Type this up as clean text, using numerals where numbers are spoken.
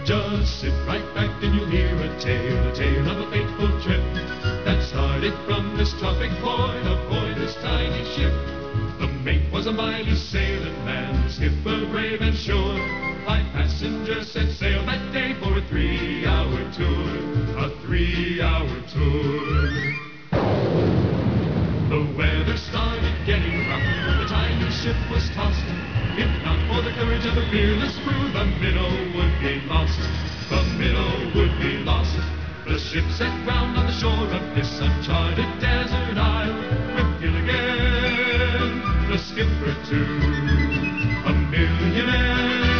Just sit right back and you'll hear a tale of a fateful trip that started from this tropic port aboard this tiny ship. The mate was a mighty sailing man, the skipper brave and sure. 5 passengers set sail that day for a 3-hour tour, a 3-hour tour. The weather started getting rough, the tiny ship was tossed. If not for the courage of the fearless crew, the minnow would be lost. The minnow would be lost. The ship set ground on the shore of this uncharted desert isle, with Gilligan, the skipper too, a millionaire.